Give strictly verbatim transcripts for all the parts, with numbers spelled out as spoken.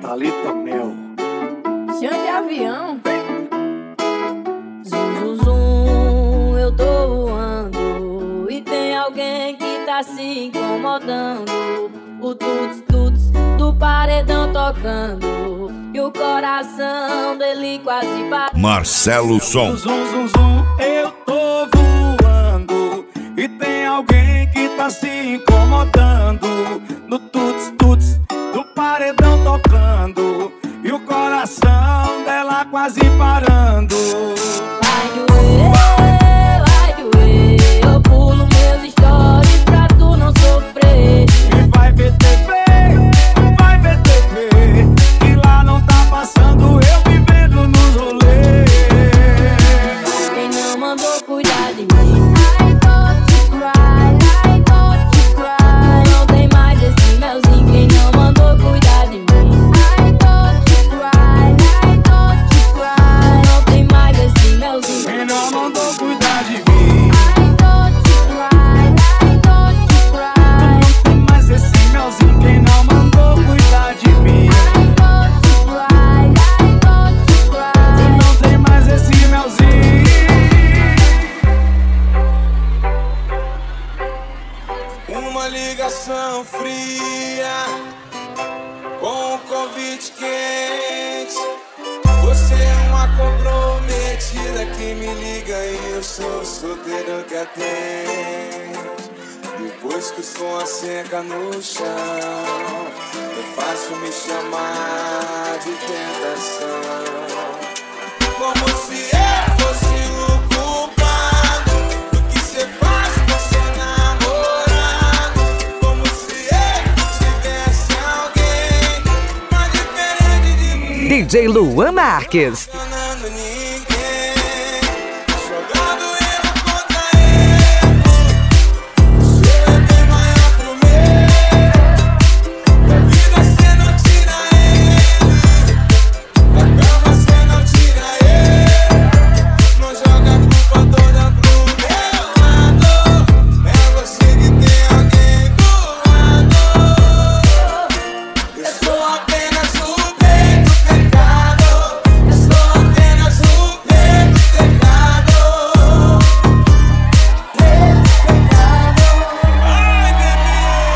Thalita Mel. Chão de avião. Zum, zum, zum, eu tô voando e tem alguém que tá se incomodando. O tuts, tuts do paredão tocando e o coração dele quase para. Marcelo Som. Zum, zum, zum, eu tô voando e tem alguém que tá se incomodando. No tuts, tuts do paredão tocando e o coração dela quase parando. Vai doer, vai doer, eu pulo meus stories pra tu não sofrer. E vai ver T V, vai ver T V, que lá não tá passando eu vivendo nos rolês. Quem não mandou cuidar de mim? I don't you cry, I don't you cry. Não tem mais esse melzinho. Quem não mandou cuidar de mim? I don't you cry, I don't you cry. Não tem mais esse melzinho. Quem não mandou cuidar de mim? I don't you cry, I don't you cry. Não tem mais esse melzinho. Quem não mandou cuidar de mim? I don't you cry, I don't you cry. Não tem mais esse melzinho. Uma ligação fria com um convite quente. Você é uma comprometida que me liga e eu sou solteiro que atende. Depois que o som asseca no chão, é fácil me chamar de tentação. Como se eu fosse o culpado do que cê faz com seu namorado. Como se eu tivesse alguém mais diferente de mim. D J Luan Marques. Enganando ninguém, jogando erro contra erro. O seu é bem maior pro meu. Da vida cê não tira ele, da cama cê não tira ele. Não joga a culpa toda pro meu lado. É você que tem alguém do lado. Eu sou apenas o rei do pecado. Eu sou apenas o rei do pecado. Rei do pecado. Ai, bebê.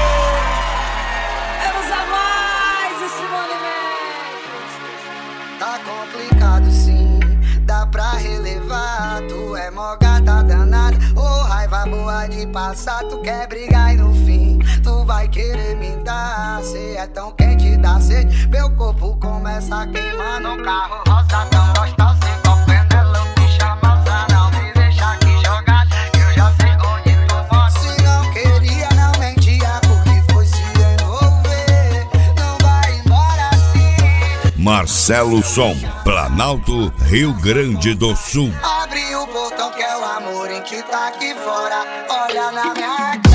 Vamos a mais esse movimento. Tá complicado sim, dá pra relevar. Tu é mó gata danada, ô raiva boa de passar. Tu quer brigar e no fim tu vai querer me dar. Cê é tão quente, dá sede, meu corpo começa a queimar. No carro rosa tão gostoso, igual Penelope, chama não me deixa aqui jogado, que eu já sei onde tu mora. Se não queria, não mentia, porque foi se envolver. Não vai embora assim. Marcelo Som. Planalto, Rio Grande do Sul. Abre o portão que é o amor em que tá aqui fora. Olha na minha cara.